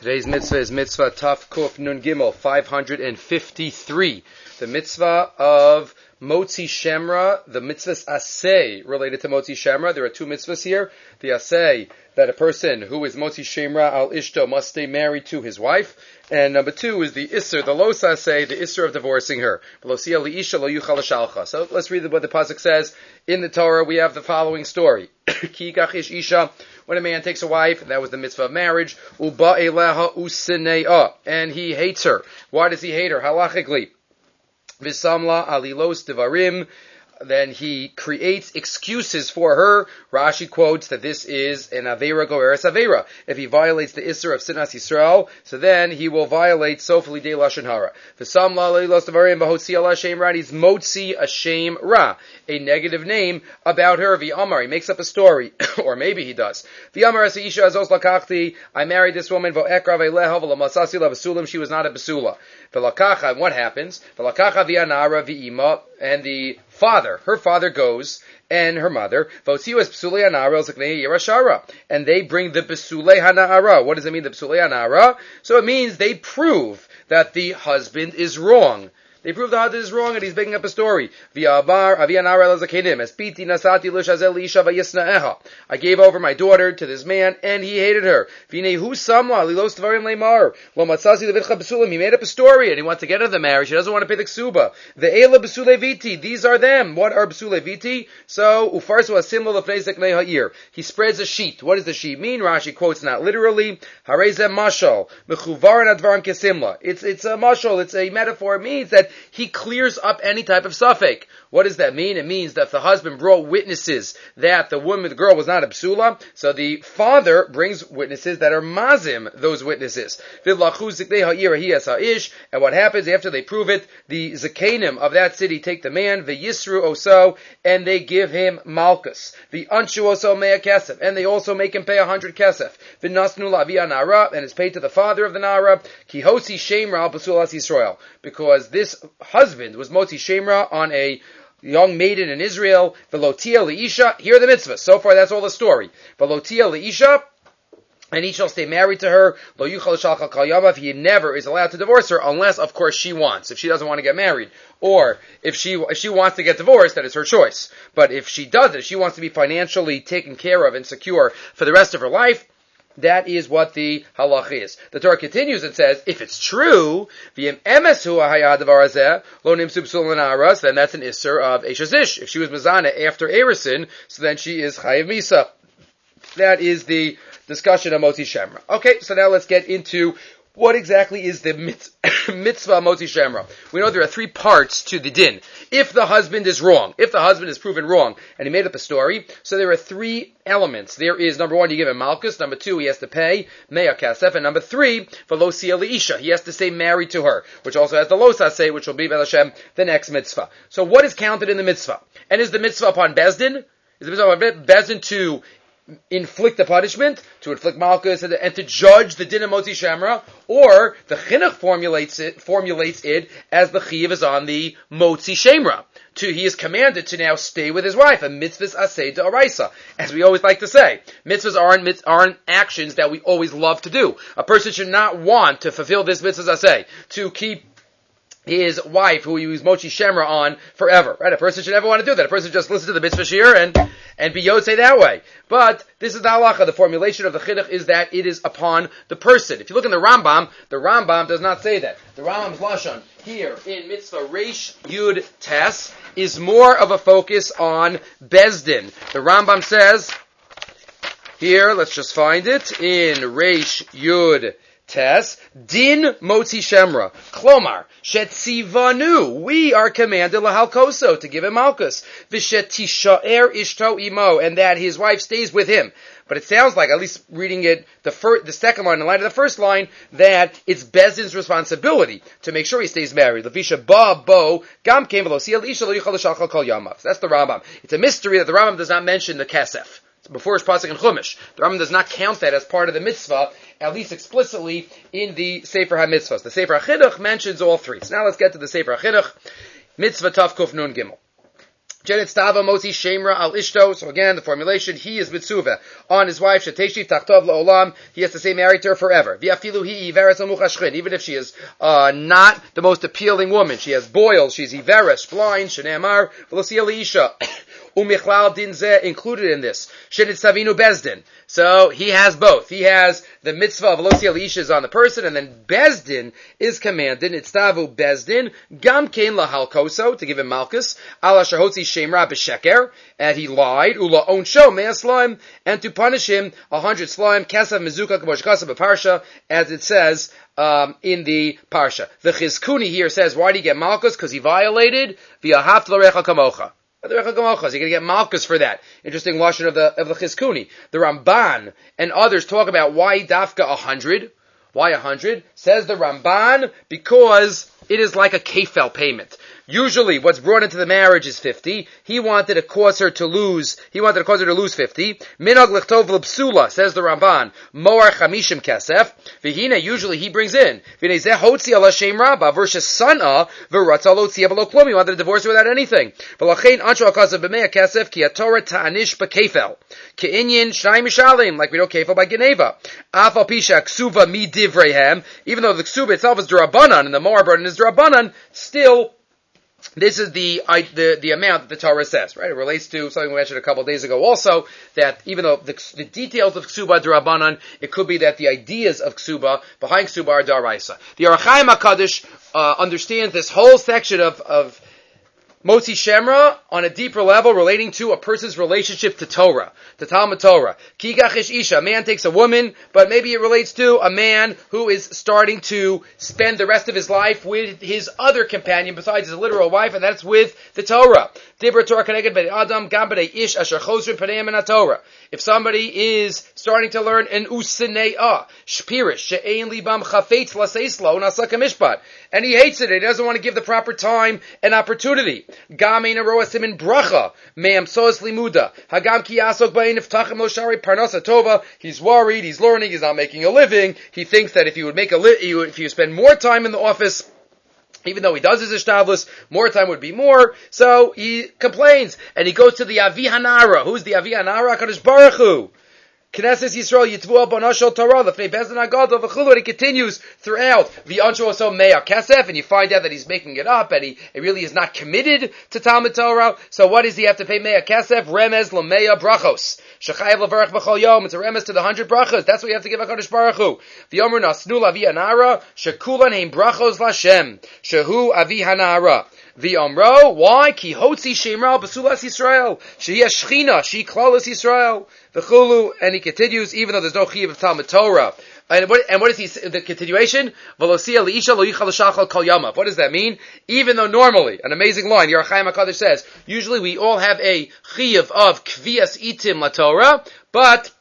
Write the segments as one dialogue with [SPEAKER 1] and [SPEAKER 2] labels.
[SPEAKER 1] Today's mitzvah is mitzvah Taf Kuf Nun Gimel 553. The mitzvah of Motzi Shemra, the mitzvah's asay related to Motzi Shemra. There are two mitzvahs here. The asay, that a person who is Motzi Shemra al Ishto must stay married to his wife. And number two is the Isser, the Los asay, the Isser of divorcing her. So let's read what the pasuk says. In the Torah, we have the following story. Ki kach ish isha, when a man takes a wife, and that was the mitzvah of marriage, uba eleha usineah, and he hates her. Why does he hate her? Halachically. Visamla alilos devarim, then he creates excuses for her. Rashi quotes that this is an Aveira Goeres Aveira. If he violates the Isser of Sinas Yisrael, so then he will violate Sofli De Lashon Hara. V'samla alilos devarim v'hotzi ala shem ra, he's motzi a shem ra, a negative name about her. V'amar, he makes up a story, or maybe he does. V'amar as isha azos lakachti, I married this woman, v'ekrav eleha v'lamasasi la b'sulam, she was not a b'sula. V'lakacha, and what happens? V'lakacha v'yanara v'ima, and the father, her father goes, and her mother, and they bring the Besulei Hana'ara. What does it mean, the Besulei Hana'ara? So it means they prove that the husband is wrong. They prove the husband is wrong, and he's making up a story. I gave over my daughter to this man, and he hated her. He made up a story, and he wants to get out of the marriage. He doesn't want to pay the ksuba. These are them. What are Besulei Viti? So, he spreads a sheet. What does the sheet mean? Rashi quotes not literally. It's a mashal, it's a metaphor. It means that he clears up any type of suffix. What does that mean? It means that if the husband brought witnesses that the girl was not a psula, so the father brings witnesses that are mazim, those witnesses. And what happens after they prove it? The zakenim of that city take the man, the yisru oso, and they give him malchus. The anshu oso mea kesef, and they also make him pay 100 kesef. The nasnu lavi nara, and it's paid to the father of the nara. Kihosi shemra al basulas Yisrael, because this husband was motzi shemra on a young maiden in Israel. Velotia leisha. Here are the mitzvahs. So far, that's all the story. Velotia leisha, and he shall stay married to her. Lo yuchal shalcha kal yamav. He never is allowed to divorce her unless, of course, she wants. If she doesn't want to get married, or if she wants to get divorced, that is her choice. But if she doesn't, if she wants to be financially taken care of and secure for the rest of her life, that is what the halach is. The Torah continues and says, if it's true, then that's an isser of eshazish. If she was mezana after erison, so then she is chayiv misa. That is the discussion of Motzi Shemra. Okay, so now let's get into what exactly is the mitzvah Motzi Shemra. We know there are three parts to the din. If the husband is wrong, if the husband is proven wrong, and he made up a story, so there are three elements. There is, number one, you give him malchus. Number two, he has to pay mea kasef. And number three, velosia leisha, he has to stay married to her, which also has the losa say, which will be Hashem, the next mitzvah. So what is counted in the mitzvah? And is the mitzvah upon Bezdin? Is the mitzvah upon Bezdin to inflict the punishment, to inflict malchus, and to judge the din of Motzi Shemra, or the chinuch formulates it as the chiyuv is on the Motzi Shemra. He is commanded to now stay with his wife, a mitzvahs aseh d'oraisa. As we always like to say, mitzvahs aren't actions that we always love to do. A person should not want to fulfill this mitzvahs aseh, to keep his wife, who he was Motzi Shemra on, forever. Right? A person should never want to do that. A person should just listen to the mitzvah shir and be yotzei that way. But this is the halacha. The formulation of the chinuch is that it is upon the person. If you look in the Rambam does not say that. The Rambam's lashon here in mitzvah reish yud tes is more of a focus on Bezdin. The Rambam says here, let's just find it in reish yud tes, din motzi shemra, klomar, shetzivanu, we are commanded lahalkoso, to give him malchus, v'shetishaer ishto imo, and that his wife stays with him. But it sounds like, at least reading it, the second line in light of the first line, that it's Bezdin's responsibility to make sure he stays married. Levisha ba bo gam kein velosia leisha lo yichal l'shalchal kol yamav. That's the Rambam. It's a mystery that the Rambam does not mention the kesef. Before his pasuk in Chumash, the Rambam does not count that as part of the mitzvah, at least explicitly in the Sefer HaMitzvahs. The Sefer HaChinuch mentions all three. So now let's get to the Sefer HaChinuch, mitzvah Taf Kuf Nun Gimel. Jenet Stava Motzi Shemra al Ishto. So again, the formulation, he is Mitzuva on his wife, Sheteshiv Tachtov La'olam. He has to stay married to her forever. V'afilu hi Iveres Amuchashchin. Even if she is not the most appealing woman. She has boils, she's Iveres, blind, Shenemar, V'losia Isha. Umichlal din zeh included in this. Shenit Savinu Bezdin. So he has both. He has the mitzvah of Velosia Leisha on the person, and then Bezdin is commanded. Itztavu Bezdin Gam Kain Lahalkoso to give him Malchus. Ala Shahotzi Shemra B'Sheker, and he lied. Ula Onsho Mea Slime, and to punish him 100 slime. Kesav Mizuka K'mosh Kasav B'Parsha, as it says in the Parsha. The Chizkuni here says, why did he get Malchus? Because he violated V'ahaft L'Recha Kamocha. You're going to get Malchus for that. Interesting lashon of the Chizkuni. The Ramban and others talk about why Dafka 100. Why 100? Says the Ramban, because it is like a kefel payment. Usually, what's brought into the marriage is 50. He wanted to cause her to lose 50. Minog lichtov l'psula, says the Ramban, moar chamishim kesef. V'hina, usually he brings in. V'nei zeh hotzi ala shem rabba, versus sana, v'ratza lo tzia v'lo klum. He wanted to divorce her without anything. V'lachein ansho akazav b'mea kesef, ki atorah ta'anish b'kefel. Ke'inyin shnai mishalim, like we know kefel by Geneva. Afal pisha ksuva mi divrehem, even though the ksuva itself is derabanan, and the moar burden is derabanan, still, this is the amount that the Torah says, right? It relates to something we mentioned a couple of days ago also, that even though the details of Ksuba D'Rabbanan, it could be that the ideas of Ksuba, behind Ksuba are Daraisa. The Ohr HaChaim HaKadosh understands this whole section of Motzi Shemra on a deeper level relating to a person's relationship to Torah, to Talmud Torah. Kigach ish isha, a man takes a woman, but maybe it relates to a man who is starting to spend the rest of his life with his other companion besides his literal wife, and that's with the Torah. Dibra Torah Keneged B'nei Adam Gam B'nei Ish Asher Chosrin Paneim in HaTorah. If somebody is starting to learn an usineah, shpirish, she'ein libam chafetz laseislo, nasa kamishpat, and he hates it, he doesn't want to give the proper time and opportunity. Gam ein aroasim in bracha, me'am soas limuda, hagam ki yasok ba'in iftachim lo shari parnasa tova, he's worried, he's learning, he's not making a living, he thinks that if he would make if you spend more time in the office, even though he does his ishtavlus, more time would be more, so he complains, and he goes to the Avi Hanara. Who's the Avi Hanara? HaKadosh Baruch Hu. Knesset Yisrael Yitvu Bonashol Torah Lefnei Bezdin Hagadol V'chulu, and he continues throughout V'yanshu also Meya Kesef, and you find out that he's making it up, and he really is not committed to Talmud Torah. So what does he have to pay Meya Kesef? Remez L'Meya Brachos Shechayev L'Varach B'chol Yom. It's a remez to the 100 brachos. That's what you have to give HaKadosh Baruch Hu. V'yomer Nasnu L'Avi Hanara Shekulan Heim Brachos L'Shem Shehu Avi Hanara. The Amro, why? Ki hotzi shemra b'sulas Yisrael. She has shchina, she klalas Yisrael. V'chulu, and he continues, even though there's no chiyuv of Talmud Torah. And what is he, the continuation? V'losia li'isha lo yichal l'shachal kol yamav. What does that mean? Even though normally, an amazing line, the Ohr HaChaim HaKadosh says, usually we all have a chiyuv of kvias itim la Torah, but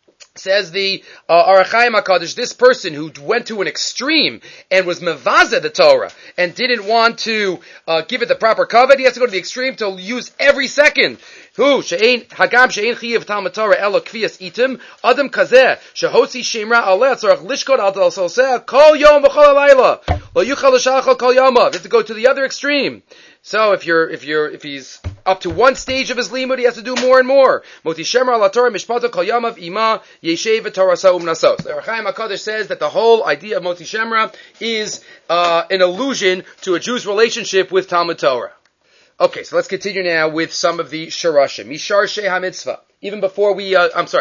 [SPEAKER 1] says the Ohr HaChaim HaKadosh, this person who went to an extreme and was mevaza the Torah and didn't want to give it the proper covet, he has to go to the extreme to use every second. Who she'ein hagam she'ein chiyav Talmud Torah elo kvias itim adam kazeh shehotzi shemra aleh tzarach lishkot al dalsoseh kol yom v'chol halayla lo yuchal l'shachal kol yamav. You have to go to the other extreme. So if he's up to one stage of his limud, he has to do more and more. Moti shemra ala Torah mishpato kol yamav ima yeshev v'torah sa'um nasos. The Ohr HaChaim HaKadosh says that the whole idea of Moti Shemra is an allusion to a Jew's relationship with Talmud Torah. Okay, so let's continue now with some of the sharashim. Mishar Shei HaMitzvah. Even before we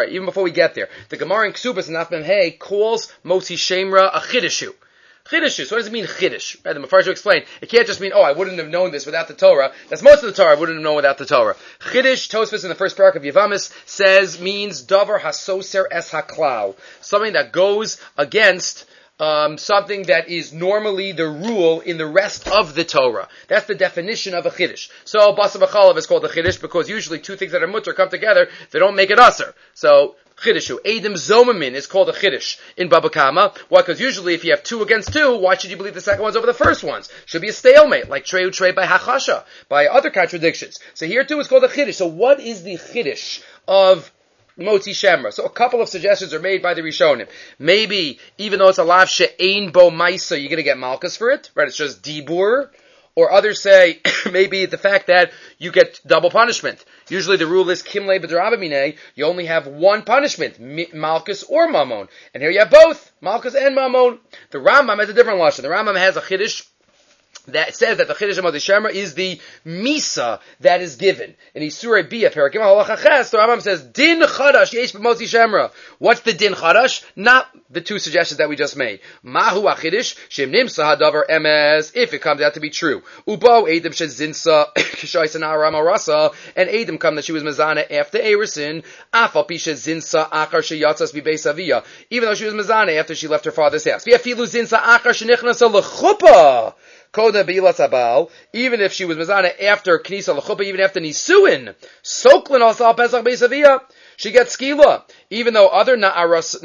[SPEAKER 1] get there, the Gemara in Ksubas and Naf Mem Hey calls Moti Shemra a chidushu. Chidushu. So what does it mean chiddush? Right, the Mefarshim explain. It can't just mean, I wouldn't have known this without the Torah. That's most of the Torah I wouldn't have known without the Torah. Chiddush, Tosfos in the first parak of Yevamis means davar hasoser es haklau. Something that goes against something that is normally the rule in the rest of the Torah. That's the definition of a chiddush. So basa b'chalav is called a chiddush because usually two things that are mutter come together, they don't make it aser. So chidushu. Eidim zomamin is called a chiddush in Baba Kama. Why? Because usually if you have two against two, why should you believe the second one's over the first one's? Should be a stalemate, like treu trey by hachasha, by other contradictions. So here too is called a chiddush. So what is the chiddush of Moti Shemra? So a couple of suggestions are made by the Rishonim. Maybe, even though it's a lav she'ein bo maisa, you're going to get malchus for it, right? It's just dibur. Or others say maybe the fact that you get double punishment. Usually the rule is kimle b'drabamine, you only have one punishment, malchus or mammon. And here you have both, malchus and mammon. The Rambam has a different lashon. The Rambam has a chiddush that says that the Chiddush of Moti Shemra is the Misa that is given. In Isurei Bia, Parakim HaLacha Ches, the Rambam says, Din Chadash Yesh B'Moti Shemra. What's the Din Chadash? Not the two suggestions that we just made. Mahu HaChiddush, Shem Nimsa HaDavar Emes, if it comes out to be true. Ubo Eidim Shezinsa, Kishaysan Aram Arasa, and Eidim come that she was Mazana after Erison, Afal Pisha Zinsa Achar Sheyatzas B'Beis Aviyah, even though she was Mazana after she left her father's house. V'afilu Zinsa Achar Shenichnasa L'chuppah. Koda B'ilas Abal, even if she was Mazana after Knisa L'chuppah, even after Nisuin, Soklin also Pesach Beis Aviyah, she gets skila. Even though other Na'aros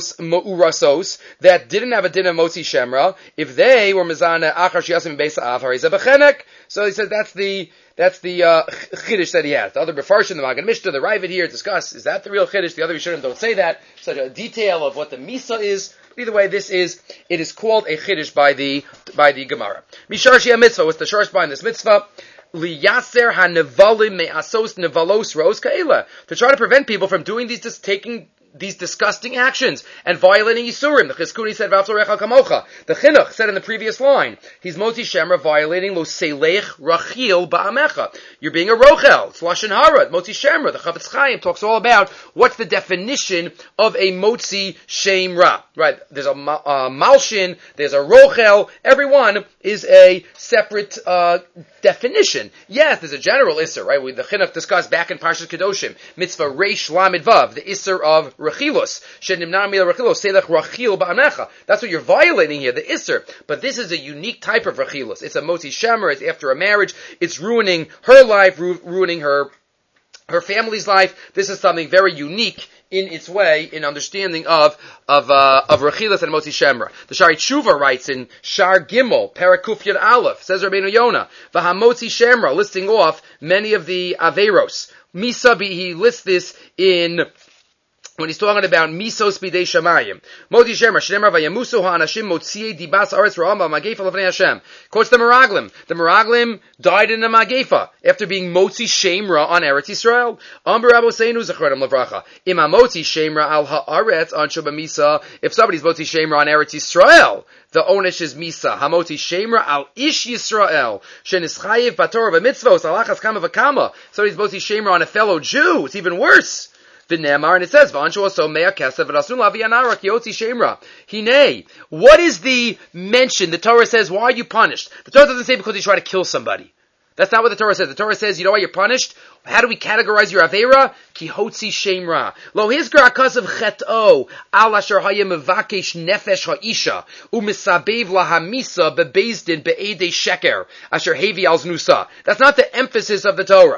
[SPEAKER 1] Ma'urasos that didn't have a din of Motzi Shemra, if they were Mazana Achar Shiyasim Beis Av, Harizah B'chenek. So he says that's the chiddush that he has. The other Mefarshim, the Magen Mishnah, the Ravid here discuss, is that the real chiddush? The other Rishonim don't say that. Such a detail of what the Misa is. Either way, it is called a chiddush by the Gemara. Mishar Shia Mitzvah, what's the shorst behind this mitzvah? Liyaser hanevalim me'asos nevalos roos ka'ela. To try to prevent people from doing taking these disgusting actions and violating Yisurim. The Chizkuni said, V'avzorecha kamocha. The Chinuch said in the previous line, he's Motzi Shemra violating lo selech rachil ba'amecha. You're being a rochel. It's Lashon Hara. Motzi Shemra. The Chavetz Chaim talks all about what's the definition of a Motzi Shemra. Right? There's a malshin, there's a rochel. Every one is a separate definition. Yes, there's a general Isser, right? The Chinuch discussed back in Parshas Kedoshim, Mitzvah Reish Lamed Vav, the Isser of Rachilus. Shenimnar mila Rachilus, Selech Rachil Ba'amecha. That's what you're violating here, the Isser. But this is a unique type of Rachilus. It's a Motzi Shemra, it's after a marriage, it's ruining her life, ruining her family's life. This is something very unique in its way, in understanding of Rechilas and Motzi Shemra. The Shari Tshuva writes in Shar Gimel, Parakuf Yud Aleph, says Rabbeinu Yonah, V'hamotzi Shemra, listing off many of the Averos. Misabi, he lists this when he's talking about Misos Bidei Shamayim. Moti Shemra, Shemra Vayamusu HaAnashim Motziei Dibas Aretz Ra'am Magefa L'Vnei Hashem. Quotes the Meraglim. The Meraglim died in a Magefa after being Motzi Shemra on Eretz Yisrael. Amber Aboseinu Zechronim Levracha. Ima Motzi Shemra Al HaAretz Anshu B'Misa. If somebody's Motzi Shemra on Eretz Yisrael, the Onish is Misa. Hamoti Shemra Al Ish Yisrael. Shenischayev Batorah B'Mitzvos Alachas Kama V'Kama. Somebody's Motzi Shemra on a fellow Jew. It's even worse. The Nemar, and it says, V'anshu also mea kesev v'rasun laviyanara kiyotzi shemra. Hine. What is the mention? The Torah says, why are you punished? The Torah doesn't say because you try to kill somebody. That's not what the Torah says. The Torah says, you know why you're punished? How do we categorize your Avera? Kihotzi shemra. Lo hizkar akasav chet'o, al asher haya mevakesh nefesh ha'isha, u'misabev lahamisa bebezdin be'edei sheker, asher hevi al znusa. That's not the emphasis of the Torah.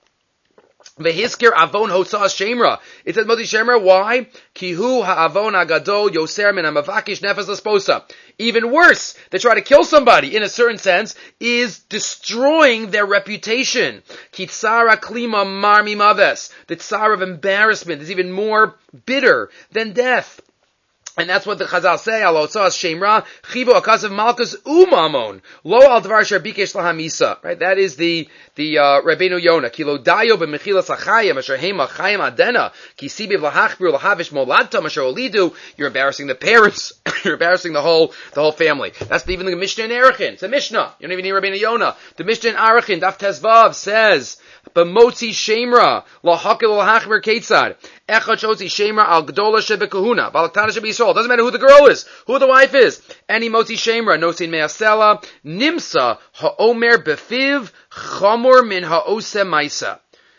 [SPEAKER 1] Vehiskir avon hotzas shemra. It says Motzi Shemra. Why? Kihu ha'avon agadol yoser min ha'mavakish nefes l'sposa. Even worse, they try to kill somebody, in a certain sense, is destroying their reputation. Kitsara klima marmi maves. The tsar of embarrassment is even more bitter than death. And that's what the Chazal say, al otzas shemra, chivo akasav malchus umamon, lo al dvar sher bikesh lahamisa. Right? That is the Rabbeinu Yonah. Kilo dayo b'mechilas achayim, asher hema chayim adena, ki sibiv lahachbir lahavish moladtam, asher olidu. You're embarrassing the parents. You're embarrassing the whole family. That's even the Mishnah in Erechim. It's a Mishnah. You don't even need Rabbeinu Yonah. The Mishnah in Erechim, Daf Tezvav, says, b'motzi shemra, lahakil lahachbir ketzad. Echad shotzi shemra al gdola shebekahuna, valaktana shebiyisrael. Doesn't matter who the girl is, who the wife is. Any motzi shemra, nosin me'asela, nimsa ha'omer befiv, chamor min ha'ose maisa.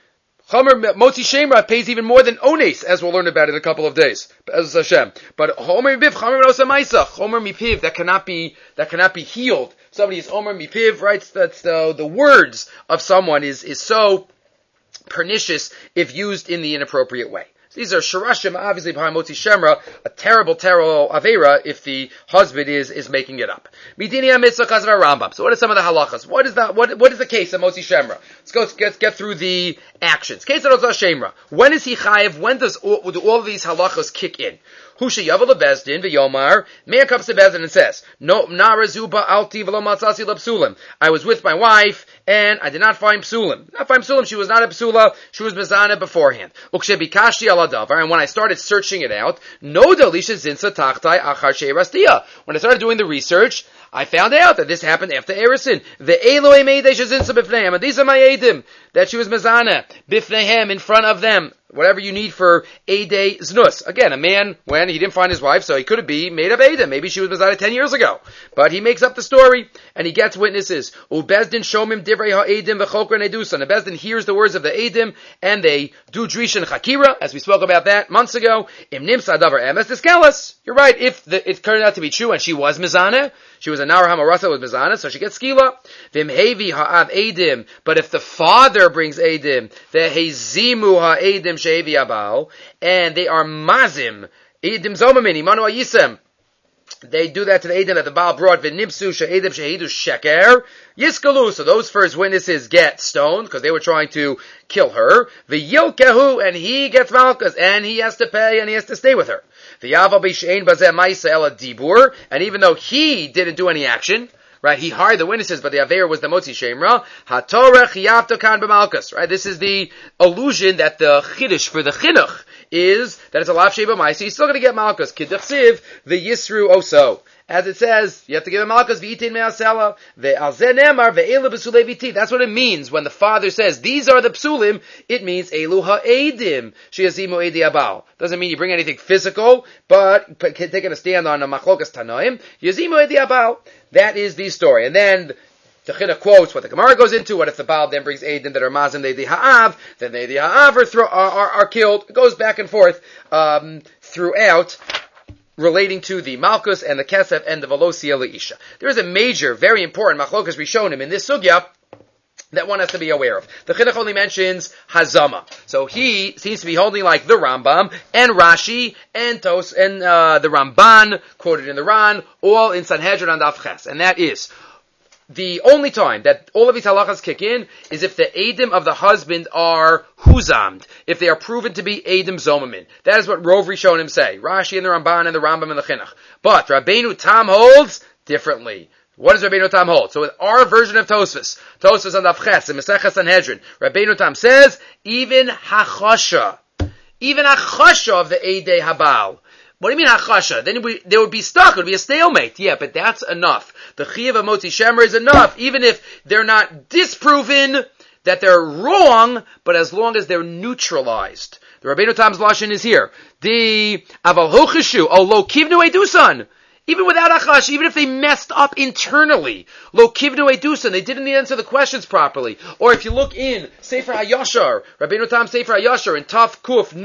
[SPEAKER 1] Motzi Shemra pays even more than Ones, as we'll learn about in a couple of days. As Hashem. But Homer Mipiv, Chomer Min Ha'ose Maisa. Homer Mipiv, that cannot be healed. Somebody is Homer Mipiv, right? That's the words of someone is so pernicious if used in the inappropriate way. These are Sharashim, obviously behind Motzi Shemra, a terrible Avera if the husband is making it up. Midini HaMitzvah Chazar Rambam. So what are some of the halachas? What is the case of Motzi Shemra? Let's get through the actions. Case of Motzi Shemra. When is he chayev? When do all of these halachas kick in? Husha Yavel Bezdin v'Yomar. Man comes to Bezdin and says, No narazuba alti v'lo matzasi l'psulim. I was with my wife and I did not find psulim. Not find psulim. She was not a psula. She was mezana beforehand. Ukshebikashi aladavar. And when I started searching it out, no delisha zinsa tachtai achar sheirastia. When I started doing the research, I found out that this happened after Erisin. The Eloi Meidei zinsa bifnehem. And these are my edim that she was mezana bifnehem in front of them. Whatever you need for Eidei Znus. Again, a man, when he didn't find his wife, so he could be made up Eidem. Maybe she was Mizana 10 years ago. But he makes up the story, and he gets witnesses. Ubezdin shomim divrei ha'edim v'chokra nedusan. The Bezdin hears the words of the Edim, and they do Drish and Chakira, as we spoke about that months ago. Im nimsa davar emes diskelas. You're right, if it turned out to be true, and she was Mizana, she was a Nar Hamarasa with Mizana, so she gets Skila. Vim hevi ha'av Edim. But if the father brings Edim, the hezimu ha'edim shehevi abal, and they are mazim, Edim zomamin, imanu ayisem. They do that to the Edim that the Baal brought, v'nibsu she'edim shehidu sheker, yiskalu, so those first witnesses get stoned, because they were trying to kill her, v'yilkehu, and he gets malchus, and he has to pay, and he has to stay with her. V'yava b'she'ein bazeh ma'isa ela dibur, and even though he didn't do any action, right, he hired the witnesses, but the Aveir was the Motzi Shemra. HaTorah chiyavto kan b'malchus. Right, this is the allusion that the Chiddush for the Chinuch is that it's a lav sheba ma'isa. He's still going to get malchus. Kidachsiv the Yisru oso. As it says, you have to give him malchus v'itin me'asela ve'alzeh nemar ve'elu b'sulei v'iti. That's what it means when the father says these are the psulim. It means elu ha'edim sheyazimu edi abal. Doesn't mean you bring anything physical, but taking a stand on a machlokas tanoim yazimu edi abal. That is the story. And then the Chinuch quotes what the Gemara goes into. What if the Baal then brings Eidim that are Mazim Eidi Ha'av? Then the Eidi Ha'av are killed. It goes back and forth throughout, relating to the Malchus and the Kesef and the Velosia Leisha. There is a major, very important Machlokas Rishonim in this sugya that one has to be aware of. The Chinuch only mentions Hazama. So he seems to be holding like the Rambam and Rashi and Tos and the Ramban, quoted in the Ran, all in Sanhedrin and Daf Ches. And that is, the only time that all of these halachas kick in is if the Eidim of the husband are huzamd, if they are proven to be Eidim zomamin. That is what Rov Rishonim say. Rashi and the Ramban and the Rambam and the Chinuch. But Rabbeinu Tam holds differently. What does Rabbeinu Tam hold? So with our version of Tosfos on Daf Ches in Maseches Sanhedrin, Rabbeinu Tam says, even hachasha of the Eidei Habal. What do you mean hachasha? Then they would be stuck. It would be a stalemate. Yeah, but that's enough. The chiyuv of Motzi Shemra is enough, even if they're not disproven that they're wrong, but as long as they're neutralized. The Rabbeinu Tam's lashon is here. The aval hocheshu o lo kivnu edusan. Even without achash, even if they messed up internally, lo kivnu edusan, they didn't answer the questions properly. Or if you look in Sefer HaYashar, Rabbeinu Tam Sefer HaYashar, in Taf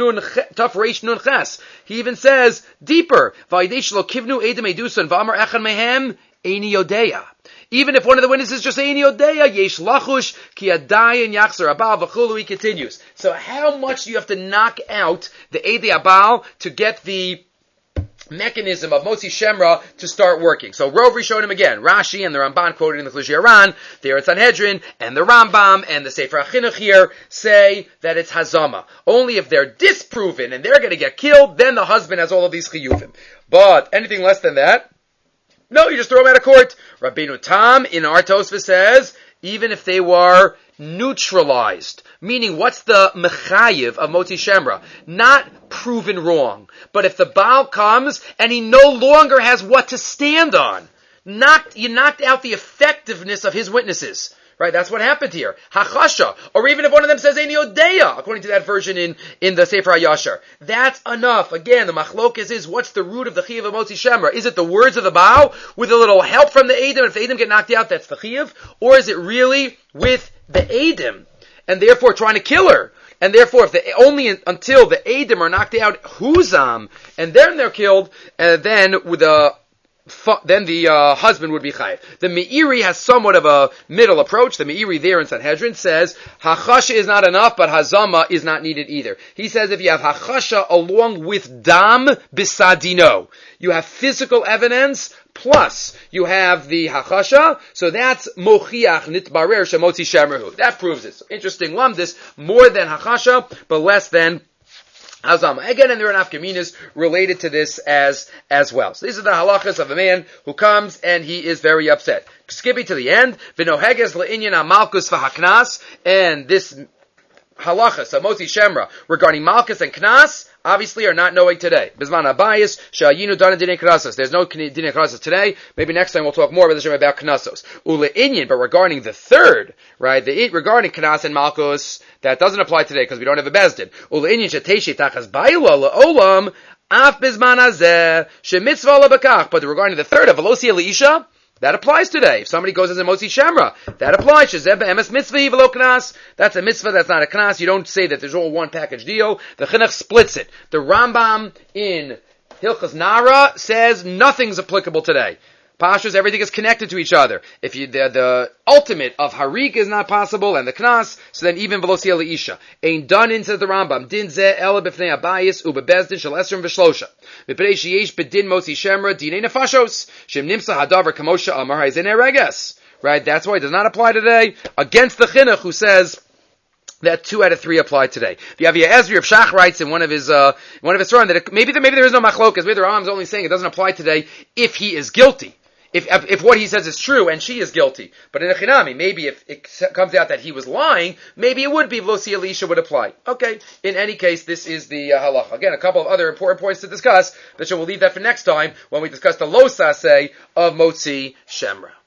[SPEAKER 1] Reish Nun Ches, he even says deeper, va'yidesh lo kivnu edem edusan v'amar echan mehem eini yodeya. Even if one of the witnesses just say eini yodeya, yesh lachush ki adayin yachzor abal v'chulu, he continues. So how much do you have to knock out the Eidei Abal to get the mechanism of Motzi Shemra to start working? So Rov Rishonim again, Rashi and the Ramban quoted in the Chilui Haran, there it's Sanhedrin, and the Rambam and the Sefer HaChinuch here say that it's Hazama. Only if they're disproven and they're going to get killed, then the husband has all of these chiyuvim. But anything less than that, no, you just throw them out of court. Rabbeinu Tam in our Tosfos says, even if they were neutralized. Meaning, what's the mechayiv of Motzi Shemra? Not proven wrong. But if the Baal comes and he no longer has what to stand on, you knocked out the effectiveness of his witnesses. Right, that's what happened here. Hachasha. Or even if one of them says Eini Yodeya, according to that version in the Sefer HaYashar. That's enough. Again, the machlokas is, what's the root of the chiyuv of Motzi Shemra? Is it the words of the Baal with a little help from the Eidim? If the Eidim get knocked out, that's the chiyuv? Or is it really with the Eidim, and therefore trying to kill her? And therefore, if until the Eidim are knocked out, huzam, and then they're killed, and then the husband would be chayiv. The Meiri has somewhat of a middle approach. The Meiri there in Sanhedrin says, hachasha is not enough, but hazama is not needed either. He says if you have hachasha along with dam bisadino, you have physical evidence, plus you have the hachasha, so that's mochiach nitbarer shemotzi shemrahu. That proves it. So interesting lumdis, more than hachasha, but less than Azama. Again, and there are nafkaminas related to this as well. So these are the halachas of a man who comes and he is very upset. Skipping to the end, v'noheges le'inyan amalkus v'haknas, and this halachas of Motzi Shemra regarding malkus and knas obviously are not knowing today. Bisman abayis shayinu dana dinei knasos. There's no dinei knasos today. Maybe next time we'll talk more about knasos. Ule inyan, but regarding the third, right? Regarding knas and malkus, that doesn't apply today because we don't have a bezdin. Ule inyan sheteishi tachas bayla leolam af bisman azeh shemitzvah lebakach. But regarding the third of velosia leisha, that applies today. If somebody goes as a Motzi Shemra, that applies. Shezeh be'emes mitzvah v'lo knas. That's a mitzvah, that's not a knas. You don't say that there's all one package deal. The Chinuch splits it. The Rambam in Hilchas Nara says nothing's applicable today. Pashas, everything is connected to each other. If the ultimate of harik is not possible and the knas, so then even velosia leisha. Ein danin, says the Rambam, din zeh ela b'fnei abayis ubebezdin shel esrim v'shlosha. V'pnei sheyesh bedin Motzi Shemra dinei nefashos shem nimsa hadavar kamosha amar ha'izene reges. Right? That's why it does not apply today against the Chinuch who says that 2 out of 3 apply today. The Avia Ezri of Shach writes in one of his Sforim that maybe there is no machlokas. Maybe the Rambam is only saying it doesn't apply today if he is guilty. If what he says is true and she is guilty. But in a chinami, maybe if it comes out that he was lying, maybe it would be Vlosi Elisha would apply. Okay. In any case, this is the halacha. Again, a couple of other important points to discuss, but we'll leave that for next time when we discuss the lo saseh of Motzi Shemra.